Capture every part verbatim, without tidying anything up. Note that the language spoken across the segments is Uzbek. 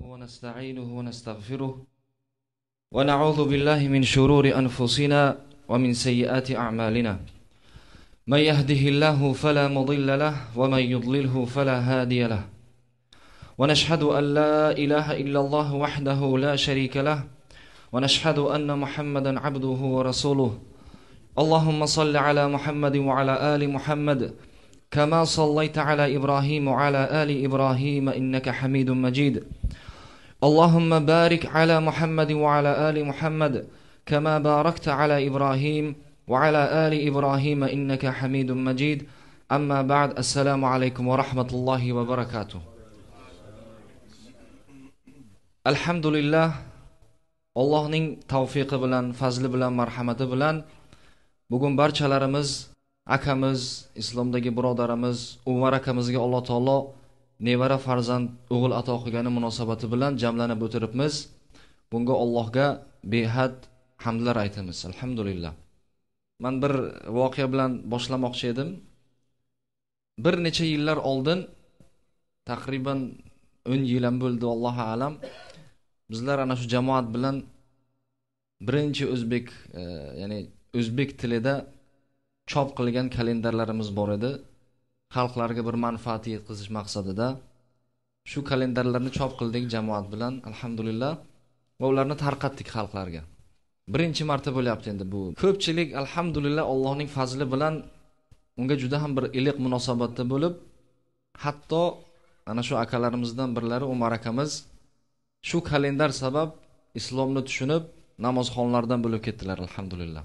ونستعينه ونستغفره ونعوذ بالله من شرور أنفسنا ومن سيئات أعمالنا. من يهده الله فلا مضل له ومن يضلله فلا هادي له. ونشهد أن لا إله إلا الله وحده لا شريك له ونشهد أن محمدا عبده ورسوله. اللهم صل على محمد وعلى آل محمد كما صليت على إبراهيم وعلى آل إبراهيم إنك حميد مجيد. اللهم بارك على محمد وعلى آل محمد كما باركت على إبراهيم وعلى آل إبراهيم إنك حميد مجيد. أما بعد، السلام عليكم ورحمة الله وبركاته. الحمد لله. Allohning tavfiqi bilan, fazli bilan, marhamati bilan bugun barchalarimiz, akamiz, islomdagi birodarimiz Umar akamizga Alloh taolo nevara farzand o'g'il ato qilgani munosabati bilan jamlanib o'tiribmiz. Bunga Allohga behad hamdlar aytamiz. Alhamdulillah. Men bir voqea bilan boshlamoqchi edim. Bir necha yillar oldin, taqriban o'n yil ham bo'ldi, Allohu a'lam. Bizlar ana shu jamoat bilan birinchi o'zbek, e, ya'ni o'zbek tilida chop qilgan kalendarlarimiz bor edi. Xalqlarga bir manfaat yetkazish maqsadida shu kalendarlarni chop qildik jamoat bilan, alhamdulillah, va ularni tarqatdik xalqlarga. Birinchi marta bo'lyapti endi bu. Ko'pchilik alhamdulillah Allohning fazli bilan unga juda ham bir iliq munosabatda bo'lib, hatto ana shu akalarimizdan birlari Umar akamiz shu kalendar sabab islomni tushunib namozxonlardan bo'lib ketdilar, alhamdulillah.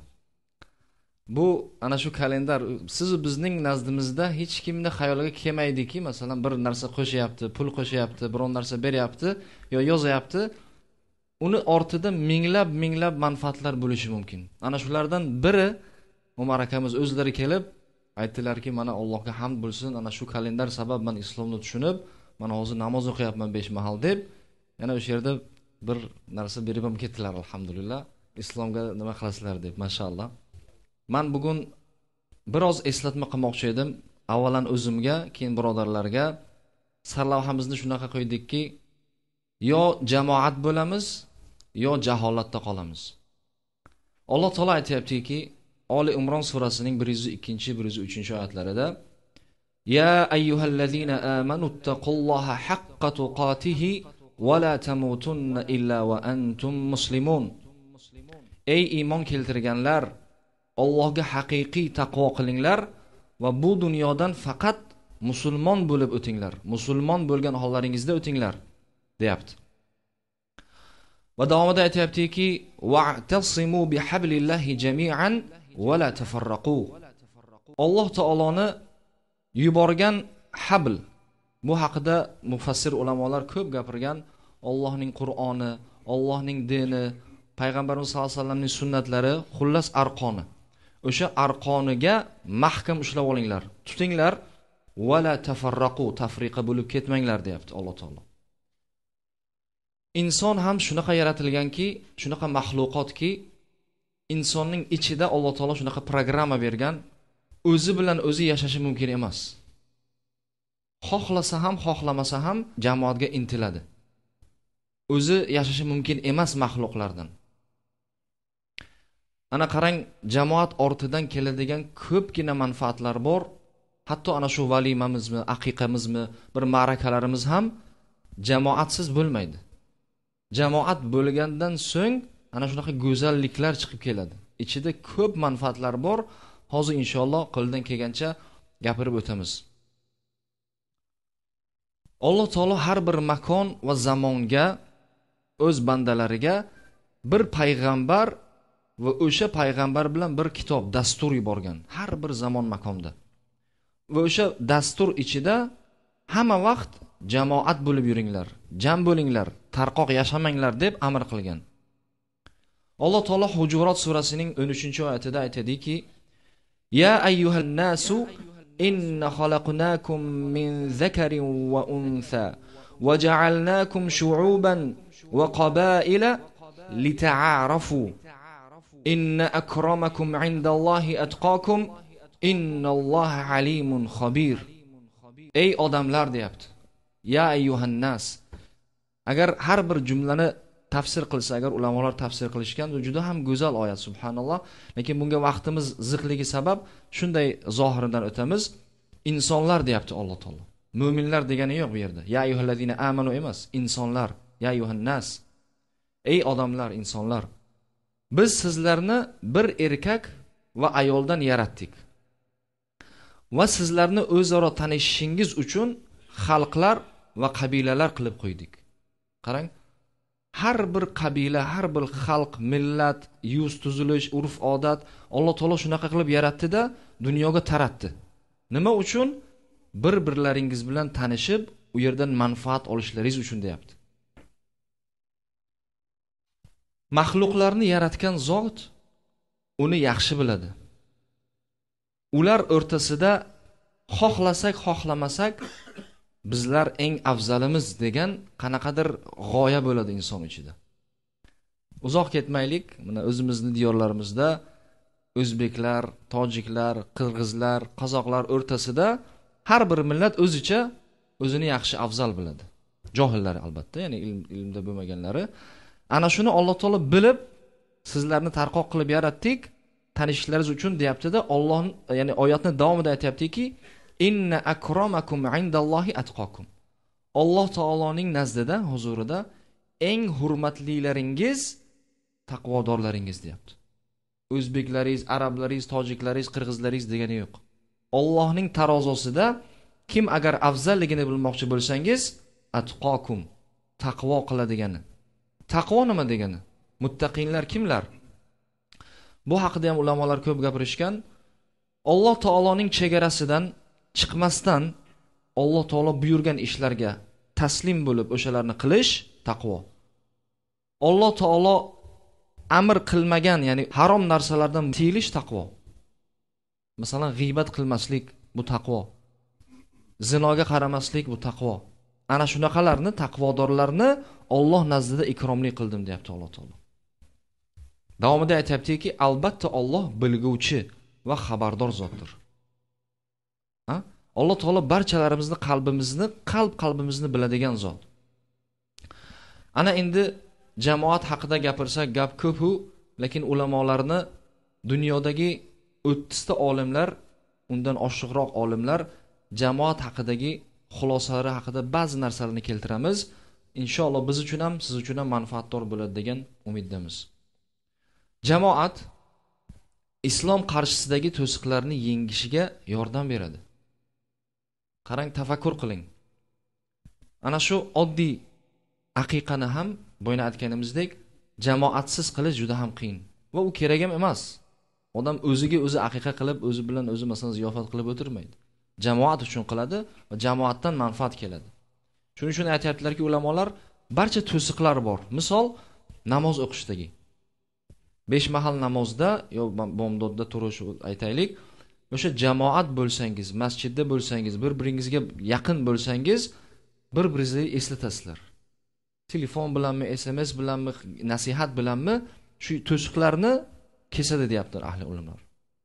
Bu ana shu kalendar siz bizning nazdimizda hech kimni xayoliga kelmaydiki, masalan bir narsa qo'shyapti, pul qo'shyapti, biron narsa beryapti yo yozyapti, uni ortida minglab minglab manfaatlar bo'lishi mumkin. Ana shulardan biri Umar akamiz o'zlari kelib aytdilarki, mana Allohga hamd bo'lsin, ana shu kalendar sabab men islomni tushunib, mana hozir namoz o'qiyapman besh mahal deb, yana o'sha yerda bir narsa berib ham ketdilar, alhamdulillah. Islomga nima qilasizlar deb, mashallah. Men bugun biroz eslatma qilmoqchi edim. Avvalan o'zimga, keyin birodarlarga. Sarlavhamizni shunaqa qo'ydikki, yo jamoat bo'lamiz, yo jaholatda qolamiz. Alloh taolo aytayaptiki, Ali Imron surasining bir yuz ikkinchi bir yuz uchinchi oyatlarida: Ya ayyuhallazina amanu taqulloha haqqa tuqatihi va la tamutunna illa va antum muslimun. Ey iymon keltirganlar, Allohga haqiqiy taqvo qilinglar va bu dunyodan faqat musulmon bo'lib o'tinglar. Musulmon bo'lgan hollaringizda o'tinglar, deyapti. Va davomida aytayaptiki, wa'tasimu bihablillahi jami'an va la tafarraqu. Alloh taoloni yuborgan habl, bu haqida mufassir ulamolar ko'p gapirgan. Allohning Qur'oni, Allohning dini, payg'ambarimiz sollallohu alayhi vasallamning sunnatlari, xullas arqoni. O'sha arqoniga mahkam ushlab olinglar, tutinglar, va la tafarraqu, tafriqa bo'lib ketmanglar, deyapti Alloh taolo. Inson ham shunaqa yaratilganki, shunaqa mahluqotki, insonning ichida Alloh taolo shunaqa programma bergan, o'zi bilan o'zi yashashi mumkin emas. Xohlasa ham, xohlamasa ham jamoatga intiladi. O'zi yashashi mumkin emas mahluqlardan. Ana qarang, jamoat ortidan keladigan ko'pgina manfaatlar bor. Hatto ana shu valimamizmi, aqiqamizmi, bir ma'rakalarimiz ham jamoatsiz bo'lmaydi. Jamoat bo'lgandan so'ng ana shunaqa go'zalliklar chiqib keladi. Ichida ko'p manfaatlar bor. Hozir inshaalloh qo'ldan kelgancha gapirib o'tamiz. Alloh taolo har bir makon va zamonga o'z bandalariga bir payg'ambar va o'sha payg'ambar bilan bir kitob, dastur yuborgan, har bir zamon makonda. Va o'sha dastur ichida hamma vaqt jamoat bo'lib yuringlar, jam bo'linglar, tarqoq yashamanglar deb amr qilgan. Alloh taolo Hujurat surasining o'n uchinchi oyatida aytadiki: Ya ayyuhan nasu inna khalaqnakum min zakarin va untha va ja'alnakum shu'uban va qabaila lita'arafu inna akramakum 'indallahi atqakum innalloha alimun xabir. Ey odamlar, deyapti. Ya ayyuhan nas, Agar har bir jumlani tafsir qilsa, agar ulamolar tafsir qilishgan, bu juda ham go'zal oyat, subhanalloh. Lekin bunga vaqtimiz ziqligi sabab shunday zohiridan o'tamiz. Insonlar deyapti Alloh taolo. Mu'minlar degani yo'q bu yerda. Ya ayyuhallazina amanu emas, insonlar. Ya ayyuhan nas. Ey odamlar, insonlar. Biz sizlarni bir erkak va ayoldan yaratdik. Va sizlarni o'zaro tanishishingiz uchun xalqlar va qabilalar qilib qo'ydik. Qarang, har bir qabila, har bir xalq, millat, yuz tuzilish, urf-odat Alloh taolo shunaqa qilib yaratdi-da, dunyoga taratdi. Nima uchun? Bir-birlaringiz bilan tanishib, u yerdan manfaat olishlaringiz uchun deyapti. Maxluqlarni yaratgan zot uni yaxshi biladi. Ular o'rtasida xohlasak, xohlamasak bizlar eng afzalimiz degan qanaqadir g'oya bo'ladi inson ichida. Uzoq ketmaylik, mana o'zimizning diyorlarimizda o'zbeklar, tojiklar, qirg'izlar, qozoqlar o'rtasida har bir millat o'zicha o'zini yaxshi afzal biladi. Johillar albatta, ya'ni ilm, ilmda bo'lmaganlari. Ana shuni Alloh taolo bilib sizlarni tarqoq qilib yaratdik, tanishishlaringiz uchun deyapti-da. Alloh, ya'ni oyatni davomida aytayaptiki, inna akramakum indallohi atqakum. Alloh taoloning nazdida, huzurida eng hurmatlilaringiz taqvodorlaringiz deyapti. O'zbeklaringiz, arablaringiz, tojiklaringiz, qirg'izlaringiz degani yo'q. Allohning tarozusida kim agar afzalligini bilmoqchi bo'lsangiz, atqakum, taqvo qiladigani. Taqvo nima degani? Muttaqinlar kimlar? Bu haqida ham ulamolar ko'p gapirishgan. Alloh taoloning chegarasidan chiqmasdan Alloh taolo buyurgan ishlarga taslim bo'lib o'shalarni qilish taqvo. Alloh taolo amr qilmagan, ya'ni harom narsalardan tiyilish taqvo. Masalan, g'iybat qilmaslik bu taqvo. Zinoga qaramaslik bu taqvo. Ana shunaqalarni, taqvodorlarni Alloh nazdida ikromli qildim deyapti Alloh taolo. Davomida aytayaptiki, albatta Alloh bilguvchi va xabardor zotdir. Ha? Alloh taolo barchalarimizni qalbimizni, qalb qalbimizni biladigan zot. Ana endi jamoat haqida gapirsak gap ko'p-u, lekin ulamolarni dunyodagi o'ttiz ta olimlar, undan oshiqroq olimlar jamoat haqidagi xulosalari haqida ba'zi narsalarni keltiramiz. Inshaalloh biz uchun ham, siz uchun ham manfaatdor bo'ladi degan umiddamiz. Jamoat islom qarshisidagi to'siqlarni yengishiga yordam beradi. Qarang, tafakkur qiling. Ana shu oddiy haqiqani ham bo'yna aytganimizdek, jamoatsiz qilish juda ham qiyin va u kerak ham emas. Odam o'ziga o'zi haqiqa qilib, o'zi bilan o'zi masalan ziyofat qilib o'tirmaydi. Jamoat uchun qiladi va jamoatdan manfaat keladi. Shuning uchun aytayaptilarki, ulamolar barcha to'siqlar bor. Misol, namoz o'qishdagi. besh mahal namozda yo bomdodda turish aytaylik, o'sha jamoat bo'lsangiz, masjidda bo'lsangiz, bir-biringizga yaqin bo'lsangiz, bir-biringizni eslatasizlar. Telefon bilanmi, S M S bilanmi, nasihat bilanmi shu to'siqlarni kesadi deyaptilar ahli ulamlar.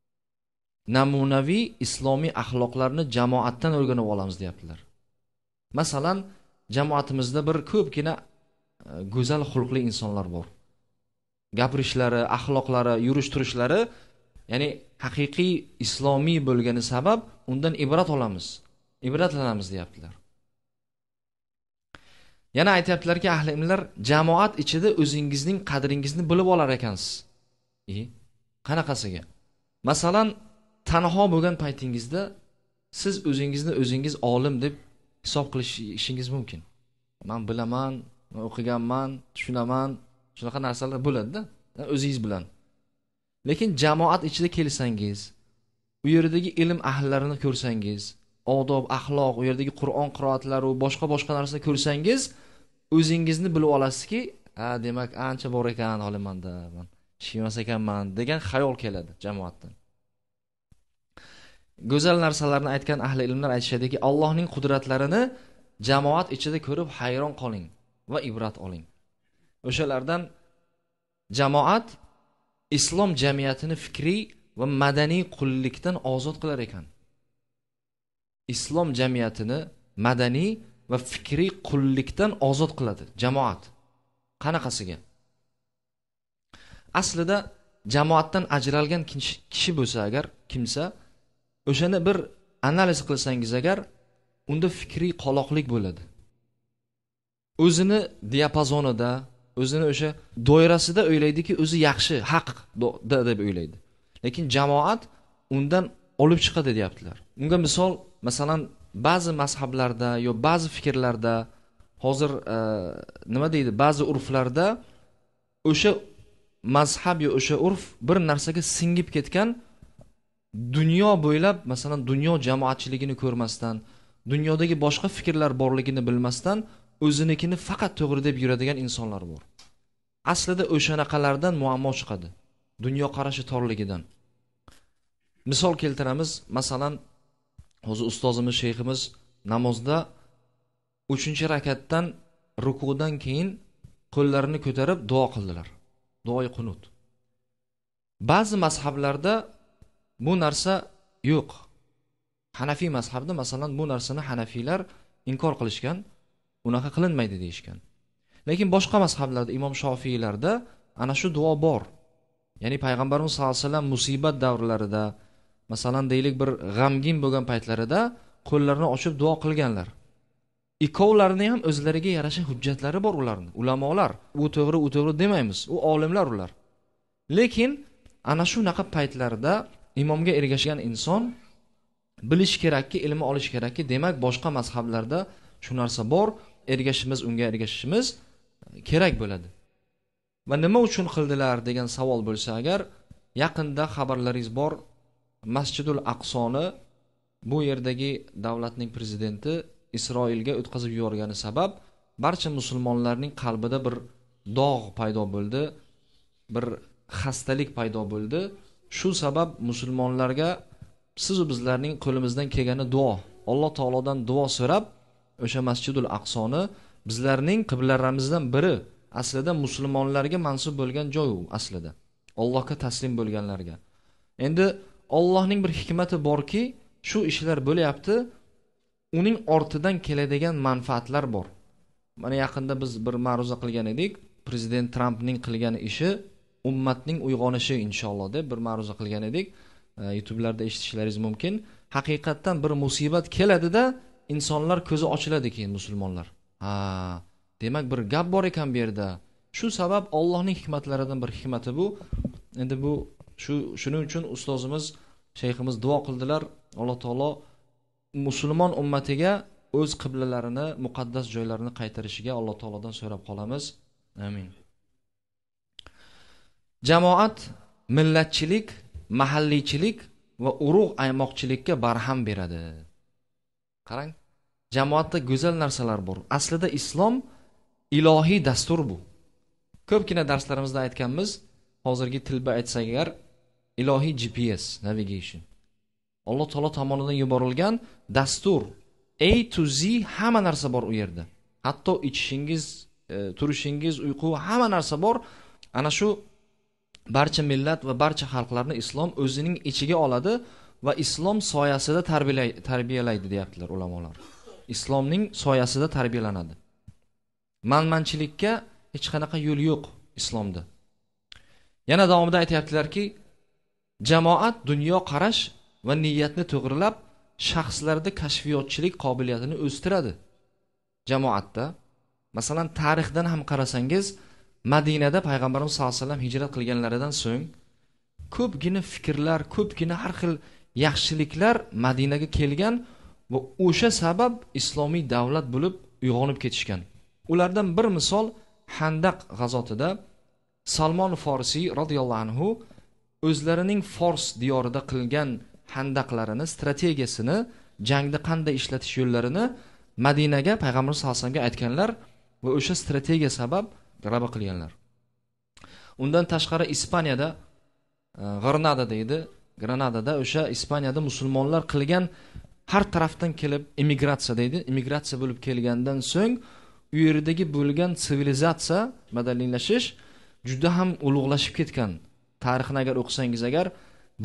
Namunaviy islomiy axloqlarni jamoatdan o'rganib olamiz deyaptilar. Masalan, jamoatimizda bir ko'pgina go'zal xulqli insonlar bor. Gapirishlari, axloqlari, yurish-turishlari, ya'ni haqiqiy islomiy bo'lgani sabab undan ibrat olamiz, ibratlanamiz deyaptilar. Yana aytayaptilarki, ahli ilmlar jamoat ichida o'zingizning qadringizni bilib olar ekansiz. E, qanaqasiga? Masalan, tanho bo'lgan paytingizda siz o'zingizni o'zingiz olim deb hisob qilishingiz mumkin. Men bilaman, men o'qiganman, tushunaman, shunaqa narsalar bo'ladi-da, o'zingiz bilan. Lekin jamoat ichida kelsangiz, u yerdagi ilm ahllarini ko'rsangiz, odob, axloq, u yerdagi Qur'on qiroatlari va boshqa-boshqa narsalarni ko'rsangiz, o'zingizni bilib olasizki, ha, demak ancha bor ekan holimanda, men shiymas ekanman degan xayol keladi jamoatdan. Go'zal narsalarni aytgan ahli ilmlar aytishadiki, Allohning qudratlarini jamoat ichida ko'rib hayron qoling va ibrat oling. O'shalardan jamoat islom jamiyatini fikriy va madaniy qullikdan ozod qilar ekan. Islom jamiyatini madaniy va fikriy qullikdan ozod qiladi jamoat. Qanaqasiga? Aslida jamoatdan ajralgan kishi bo'lsa agar kimsa, o'shani bir analiz qilsangiz agar, unda fikriy qoloqlik bo'ladi. O'zini diapazonida, o'zini o'sha doirasida o'ylaydiki, o'zi yaxshi, haq deb o'ylaydi. Lekin jamoat undan olib chiqadi deyaptilar. Unga misol, masalan, ba'zi mazhablarda yo ba'zi fikrlarda, hozir e, nima deydi, ba'zi urflarda o'sha mazhab yo o'sha urf bir narsaga singib ketgan, dunyo bo'ylab, masalan, dunyo jamoatchiligini ko'rmasdan, dunyodagi boshqa fikrlar borligini bilmasdan, o'zinikini faqat to'g'ri deb yuradigan insonlar bor. Aslida o'shanaqalardan muammo chiqadi, dunyo qarashi torligidan. Misol keltiramiz, masalan, hozir ustozimiz, sheyximiz namozda uchinchi rakatdan rukudan keyin qo'llarini ko'tarib duo qildilar. Duoyi qunut. Ba'zi mazhablarda bu narsa yo'q. Hanafiy mazhabida masalan bu narsani Hanafiylar inkor qilishgan, unaqa qilinmaydi deyishgan. Lekin boshqa mazhablarda, Imom Shofiylarda ana shu duo bor. Ya'ni payg'ambarimiz sollallohu alayhi vasallam musibat davrlarida, masalan deylik bir g'amgin bo'lgan paytlarida qo'llarini ochib duo qilganlar. Ikkovlarining ham o'zlariga yarasha hujjatlari bor ularning. Ulamolar, u to'g'ri, u to'g'ri demaymiz. U olimlar ular. Lekin ana shunaqa paytlarda imomga ergashgan inson bilish kerakki, ilm olish kerakki, demak boshqa mazhablarda shu narsa bor, ergashimiz, unga ergashishimiz kerak bo'ladi. Va nima uchun qildilar degan savol bo'lsa agar, yaqinda xabarlaringiz bor, Masjidul Aqsoni bu yerdagi davlatning prezidenti Isroilga o'tkazib yuborgani sabab barcha musulmonlarning qalbida bir dog' paydo bo'ldi, bir xastalik paydo bo'ldi. Shu sabab musulmonlarga siz va bizlarning qo'limizdan kelgani duo, Alloh taolodan duo so'rab, o'sha Masjidul Aqsoni bizlarning qiblalarimizdan biri, aslida musulmonlarga mansub bo'lgan joy u aslida. Allohga taslim bo'lganlarga. Endi Allohning bir hikmati borki, shu ishlar bo'layapti, uning ortidan keladigan manfaatlar bor. Mana yaqinda biz bir ma'ruza qilgan edik, prezident Trampning qilgan ishi ummatning uyg'onishi inshaalloh deb bir ma'ruza qilgan edik. YouTube'larda eshitishlaringiz mumkin. Haqiqatdan bir musibat keladi-da, insonlar ko'zi ochiladi keyin musulmonlar. Ha, demak bir gap bor ekan bu yerda. Shu sabab Allohning hikmatlaridan bir hikmati bu. Endi bu shu shuning uchun ustozimiz, shayximiz duo qildilar. Alloh taolo musulmon ummatiga o'z qiblalarini, muqaddas joylarini qaytarishiga Alloh taolodan so'rab qolamiz. Amin. Jamoat millatchilik, mahalliychilik va urug' aymoqchilikka barham beradi. Qarang, jamoatda go'zal narsalar bor. Aslida islom ilohiy dastur bu. Ko'pgina darslarimizda aytganmiz, hozirgi tilba aytsak agar, ilohiy G P S, navigation. Alloh taolo tomonidan yuborilgan dastur, A to Z hamma narsa bor u yerda. Hatto ichishingiz, e, turishingiz, uyqu, hamma narsa bor. Ana shu barcha millat va barcha xalqlarni islom o'zining ichiga oladi va islom soyasida tarbiyalaydi, tarbiyalaydi deyaptilar ulamolar. Islomning soyasida tarbiyalanadi. Manmanchilikka hech qanaqa yo'l yo'q islomda. Yana davomida aytayaptilarki, jamoat dunyo qarash va niyatni to'g'rilab, shaxslarda kashfiyotchilik qobiliyatini o'stiradi. Jamoatda, masalan, tarixdan ham qarasangiz, Madinada payg'ambarimiz sollallohu alayhi vasallam hijrat qilganlaridan so'ng ko'pgina fikrlar, ko'pgina har xil yaxshiliklar Madinaga kelgan va o'sha sabab islomiy davlat bo'lib uyg'onib ketishgan. Ulardan bir misol Handaq g'azotida Salmon Forsiy radhiyallohu anhu o'zlarining Fors diyorida qilgan handaqlarini, strategiyasini, jangda qanday ishlatish yo'llarini Madinaga payg'ambar sollallohu alayhi vasallamga aytganlar va o'sha strategiya sabab g'alaba qilganlar. Undan tashqari Ispaniyada, Granada deydi, Granadada o'sha Ispaniyada musulmonlar qilgan har tarafdan kelib immigratsiya deydi, immigratsiya bo'lib kelgandan so'ng u yerdagi bo'lgan sivilizatsiya, madaniylashish juda ham ulug'lashib ketgan. Tarixni agar o'qisangiz agar,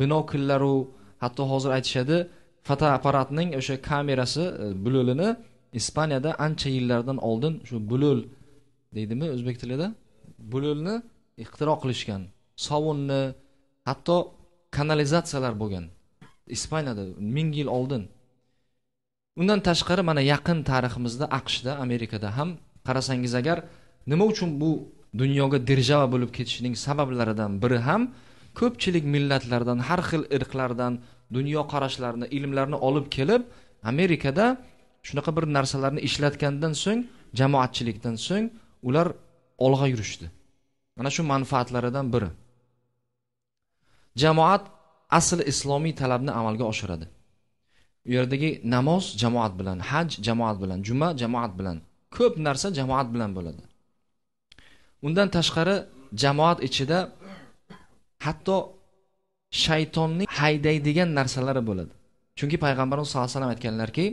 binokullaru, hatto hozir aytishadi, fotoapparatning o'sha kamerasi, bulolini Ispaniyada ancha yillardan oldin shu bulul deydimi o'zbek tilida, bululni ixtiro qilishgan. Sovunni, hatto kanalizatsiyalar bo'lgan. Ispaniyada ming yil oldin. Undan tashqari mana yaqin tariximizda AQShda, Amerikada ham qarasangiz agar nima uchun bu dunyoga dirjava bo'lib ketishining sabablaridan biri ham ko'pchilik millatlardan, har xil irqlardan dunyo qarashlarini, ilmlarni olib kelib Amerikada shunaqa bir narsalarni ishlatgandan so'ng, jamoatchilikdan so'ng ular olg'a yurishdi. Mana shu manfaatlaridan biri. Jamoat asl islomiy talabni amalga oshiradi. U yerdagi namoz jamoat bilan, haj jamoat bilan, juma jamoat bilan, ko'p narsa jamoat bilan bo'ladi. Undan tashqari jamoat ichida hatto shaytonning haydaydigan narsalari bo'ladi. Chunki payg'ambarimiz sollallohu alayhi vasallam aytganlarki,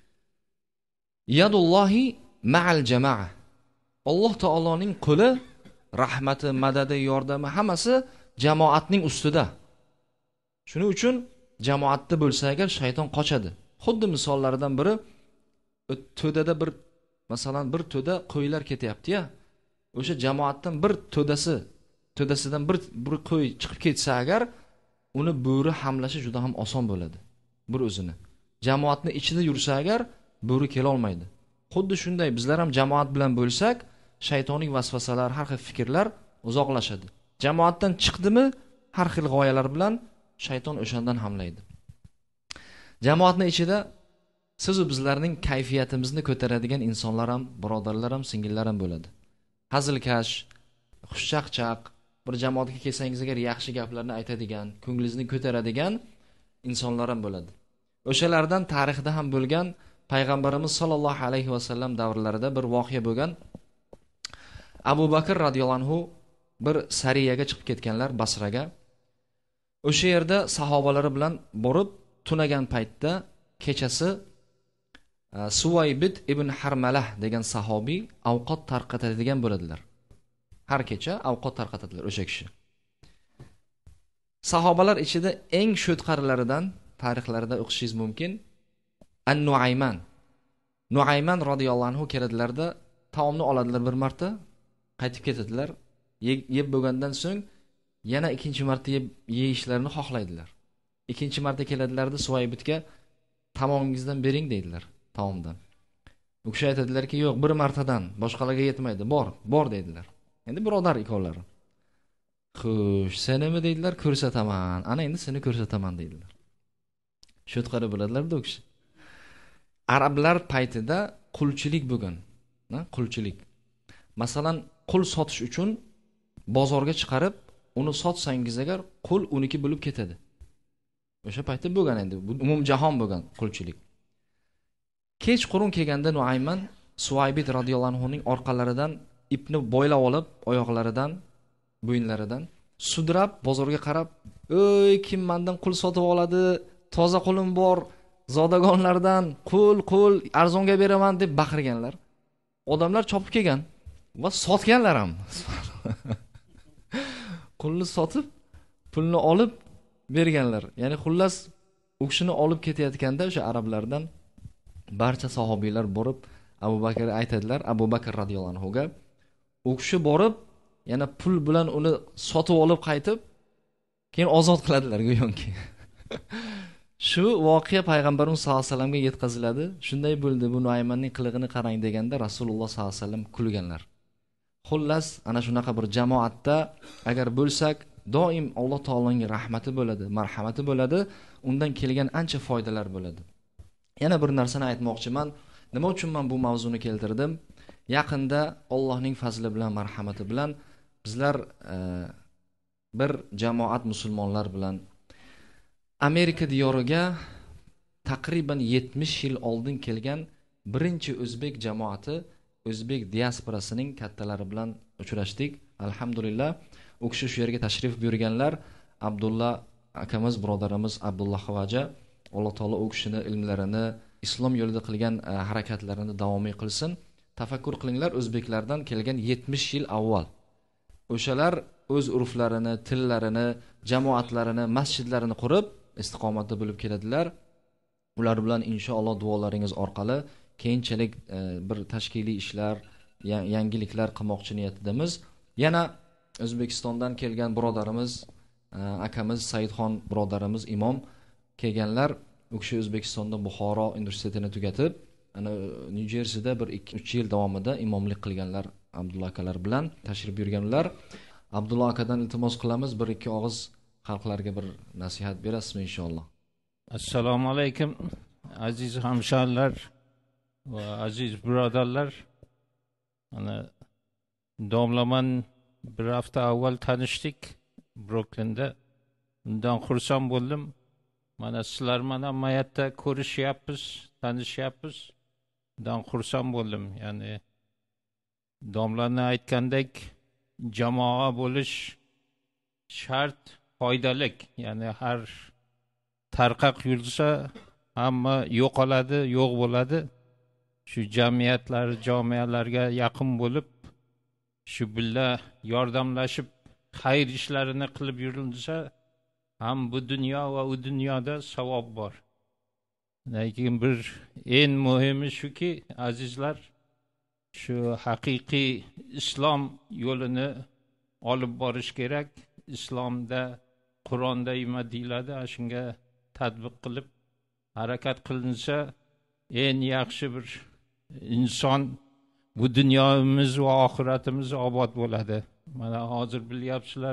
yadullohi ma'al jamaa. Alloh taoloning qo'li, rahmati, madadi, yordami hammasi jamoatning ustida. Shuning uchun jamoatda bo'lsa agar shayton qochadi. Xuddi misollaridan biri to'dada bir, masalan, bir to'da qo'ylar ketyapti-ya. O'sha jamoatdan bir to'dasi, to'dasidan bir bir qo'y chiqib ketsa agar, uni bo'ri hamlashi juda ham oson bo'ladi. Bir o'zini. Jamoatning ichida yursa agar, bo'ri kela olmaydi. Xuddi shunday bizlar ham jamoat bilan bo'lsak, shaytoniy vasvasalar, har xil fikrlar uzoqlashadi. Jamoatdan chiqdimi, har xil g'oyalar bilan shayton o'shandan hamlaydi. Jamoatning ichida siz va bizlarning kayfiyatimizni ko'taradigan insonlar ham, birodarlar ham, singillar ham bo'ladi. Hazilkash, xushchaqchaq, bir jamoatga kelsangiz agar yaxshi gaplarni aytadigan, ko'nglingizni ko'taradigan insonlar ham bo'ladi. O'shalardan tarixda ham bo'lgan payg'ambarimiz sollallohu alayhi vasallam davrlarida bir voqea bo'lgan. Abu Bakr radhiyallohu anhu bir sariyaga chiqib ketganlar Basraga. O'sha yerda sahobalari bilan borib tunagan paytda kechasi Suvaybit ibn Harmalah degan sahobiy ovqat tarqatadigan bo'ladilar. Har kecha ovqat tarqatadilar o'sha kishi. Sahobalar ichida eng sho'tqarlaridan tarixlarida o'qishingiz mumkin An-Nuayman. Nuayman radhiyallohu anhu keladilarda taomni oladilar bir marta, qaytib ketadilar. Yeb bo'lgandan so'ng yana ikkinchi marta yeb yeyishlarini xohlaydilar. Ikkinchi marta keladilarda Suvaybitga tamomingizdan bering deydilar, taomdan. U kishi aytadilarki, yo'q, bir martadan boshqalarga yetmaydi, bor, bor deydilar. Endi birodar ikonlari. Xo'sh, senimi deydilar, ko'rsataman. Ana endi seni ko'rsataman deydilar. Sho'tqari bo'ladilar-da u kishi. Arablar paytida qulchilik bo'lgan, na, qulchilik. Masalan, qul sotish uchun bozorga chiqarib, uni sotsangiz agar qul uniki bo'lib ketadi. O'sha paytda bo'lgan endi, bu umum jahon bo'lgan qulchilik. Kech qurun kelganda Nuayman Suvaybit radhiyallohu anhu ning orqalaridan ipni bo'ylab olib, oyoqlaridan, bo'yinlaridan sudrab bozorga qarab, "Ey, kim mendan qul sotib oladi? Toza qulim bor, zodagonlardan qul, qul arzonga beraman" deb baqirganlar. Odamlar chopib kelgan va sotganlar ham. Qulni sotib, pulni olib berganlar. Ya'ni xullas u kishini olib ketayotganda o'sha arablardan barcha sahobiylar borib Abu Bakr aytadilar, Abu Bakr radhiyallohu anhu ga. U kishi borib, yana pul bilan uni sotib olib qaytib, keyin ozod qiladilar go'yoki. Shu voqea payg'ambarimiz sollallohu alayhi vasallamga yetkaziladi. Shunday bo'ldi, bu Nuaymanning qilig'ini qarang deganda Rasululloh sollallohu alayhi vasallam kulganlar. Xullas, ana shunaqa bir jamoatda agar bo'lsak, doim Alloh taoloning rahmati bo'ladi, marhamati bo'ladi, undan kelgan ancha foydalar bo'ladi. Yana bir narsani aytmoqchiman. Nima uchun men bu mavzuni keltirdim? Yaqinda Allohning fazli bilan, marhamati bilan bizlar e, bir jamoat musulmonlar bilan Amerika diyoriga taqriban yetmish yil oldin kelgan birinchi o'zbek jamoati, o'zbek diasporasining kattalari bilan uchrashdik. Alhamdulillah, u kishi shu yerga tashrif buyurganlar. Abdulla akamiz, birodarimiz Abdullah Xavaja, Alloh taolo u kishini ilmlarini, islom yo'lida qilgan uh, harakatlarini davomiy qilsin. Tafakkur qilinglar, o'zbeklardan kelgan yetmish yil avval. O'shalar o'z urflarini, tillarini, jamoatlarini, masjidlarini qurib, istiqomatda bo'lib keladilar. Ular bilan inshaalloh duolaringiz orqali keyinchalik bir tashkiliy ishlar, yangiliklar qilmoqchi niyatidamiz. Yana O'zbekistondan kelgan birodarimiz, akamiz Saidxon birodarimiz imom kelganlar. U kishi O'zbekistonda Buxoro universitetini tugatib, ana Nyu-Jersida bir ikki uch yil davomida imomlik qilganlar Abdulla akalar bilan tashrif buyurganlar. Abdulla akadan iltimos qilamiz, bir ikki og'iz xalqlarga bir nasihat berasizmi inshaalloh. Assalomu alaykum aziz hamshonlar va aziz birodarlar. Ana domlaman bir hafta avval tanishdik Brooklynda. Undan xursand bo'ldim. Mana sizlar mana mayatda ko'rishyapmiz, tanishyapmiz. Undan xursand bo'ldim. Ya'ni domlaning aytgandek jamoa bo'lish shart, foydali. Ya'ni har tarqaq yursa hamma yo'qoladi, yo'q bo'ladi. Shu jamiyatlar, jamiyalarga yaqin bo'lib, shu billa yordamlashib xayr ishlarini qilib yurilsa, ham bu dunyo va u dunyoda savob bor. Lekin bir eng muhimi shuki, azizlar, shu haqiqiy islom yo'lini olib borish kerak. Islomda, Qur'onda nima deyiladi, shunga tatbiq qilib harakat qilinsa, eng yaxshi bir inson, bu dunyomiz va oxiratimiz obod bo'ladi. Mana hozir bilyapsizlar,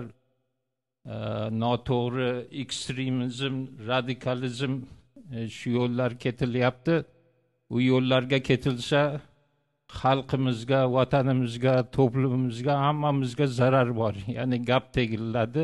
noto'g'ri ekstremizm, radikalizm shu yo'llar ketilyapti. U yo'llarga ketilsa, xalqimizga, vatanimizga, to'plamimizga, hammamizga zarar bor. Ya'ni gap tegiladi.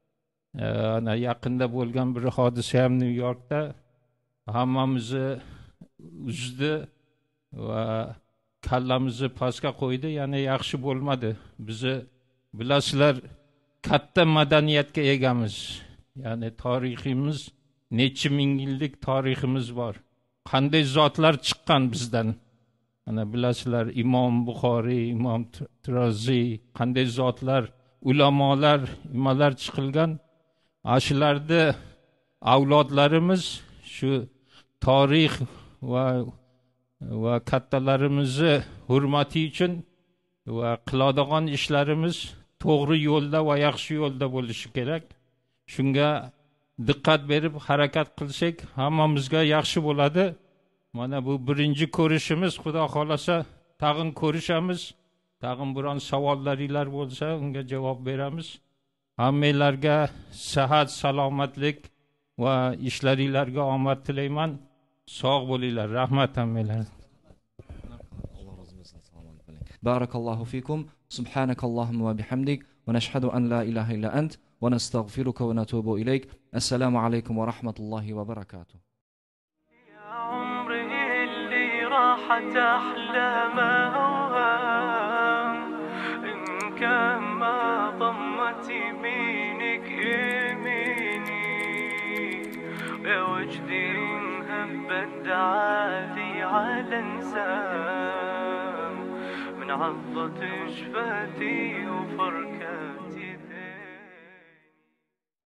Ana yaqinda bo'lgan bir hodisa ham New Yorkda hammamizni uzdi va kallamizni pastga qo'ydi. Ya'ni yaxshi bo'lmadi. Bizni bilasizlar, katta madaniyatga egamiz. Ya'ni tariximiz, necha ming yillik tariximiz bor. Qanday zotlar chiqqan bizdan. Ana bilasizlar, Imom Buxoriy, Imom Tiroziy, qanday zotlar, ulamolar, nimalar chiqilgan. Ashularda avlodlarimiz shu tarix va va kattalarimizni hurmati uchun va qiladigan ishlarimiz to'g'ri yo'lda va yaxshi yo'lda bo'lishi kerak. Shunga diqqat berib harakat qilsak, hammamizga yaxshi bo'ladi. Mana bu birinchi ko'rishimiz, Xudo xolasa tag'in ko'rishamiz. Tag'in biron savollaringiz bo'lsa, unga javob beramiz. Hammalarga sihat, salomatlik va ishlaringizga omad tilayman. Sog' bo'linglar. Rahmat hammalar. Barakallohu fikum. Subhanakallahumma va bihamdik va nashhadu an la ilaha illa ant va nastaghfiruka va natubu ilayk. Assalomu alaykum va rahmatullohi va barakatuh. راحت أحلام أوهام إن كان ما ضمت يمينك يميني يا وجدي هبت دعالي على انسام من عضة شفتي وفركاتي.